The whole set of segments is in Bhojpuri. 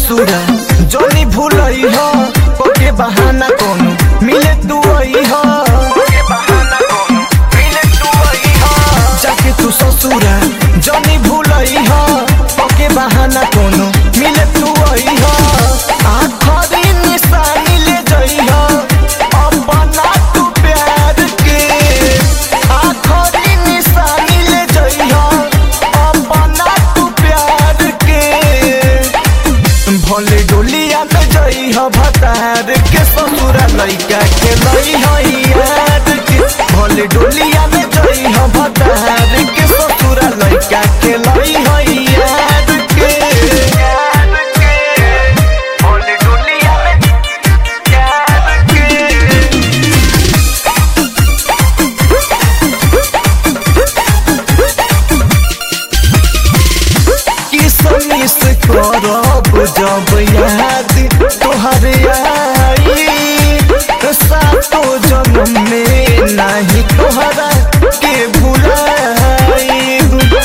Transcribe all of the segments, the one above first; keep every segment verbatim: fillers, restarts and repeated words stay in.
ससुरा जनी भूलई हो कोके बहाना कोनो मिले तू आई हो कोके बहाना कोनो मिले तू आई हो जाके तू ससुरा जनी भूलई हो कोके बहाना कोनो मिले तू आई हो आखरी निशानी ले जई हो अपना तू प्यार के आखरी निशानी ले जई हो अपना तू प्यार के भले डोलिया में जई हो भतार के ससुरा लइका के लई हो यार के भले डोलिया में जई हो भतार के ससुरा लइका के लई हो यार के यार के भले डोलिया में यार के किसमिस करब जब याद तोहर आई सातो जन्म में नहीं तोहरा के भुलाई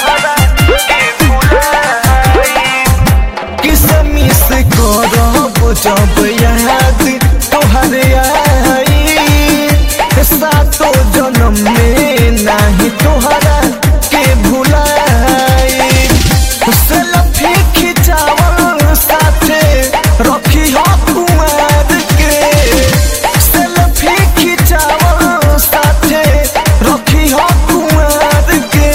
किसमिस करब जब याद तोहर आई सातो जन्म में नहीं तोहरा के भुलाई सेल्फी खिंचावल साथे रखी हो कुमार के सेल्फी खिंचावल साथे रखी हो कुमार के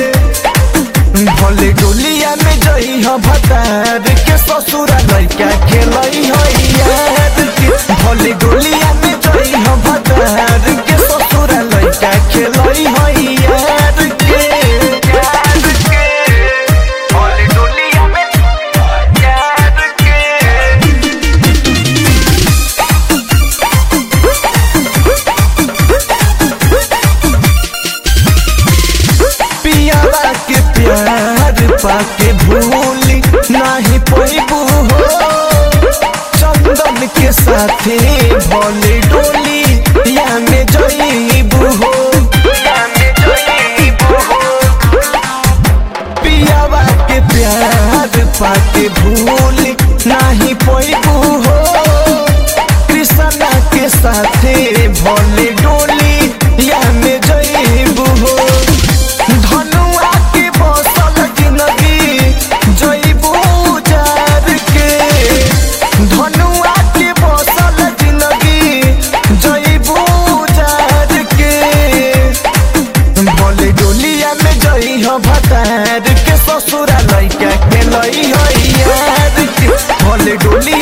भले डोलिया में जई हो भतार के ससुरा लइका के लई हो यार के भले डोलिया में जई हो भतार के ससुरा लइका के लई हो यार के यार के भले डोलिया में यार के पियावा के प्यार पाके भूली नाही पैबू हो चंदन के साथे भले डोली या में जईबू हो या में जईबू हो पियावा के प्यार पाके भूली नाही पैबू हो कृष्णा के साथे भले डोली या में जईबू हो धनुआ के बसल जिंदगी जईबू जार के धनुआ के बसल जिंदगी जईबू जार के भले डोलिया में जई हो भतार के ससुरा लइका के लई हो यार के भले डोलिया